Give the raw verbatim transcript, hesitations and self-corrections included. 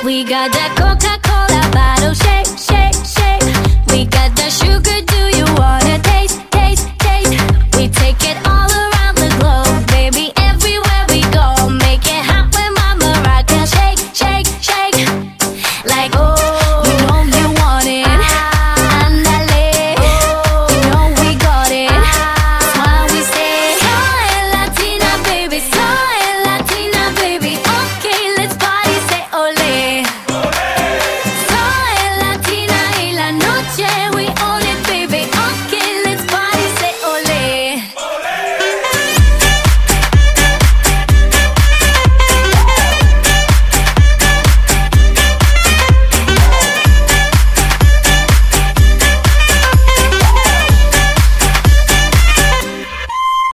We got that Coca-Cola bottle shake, shake, shake. We got that sugar.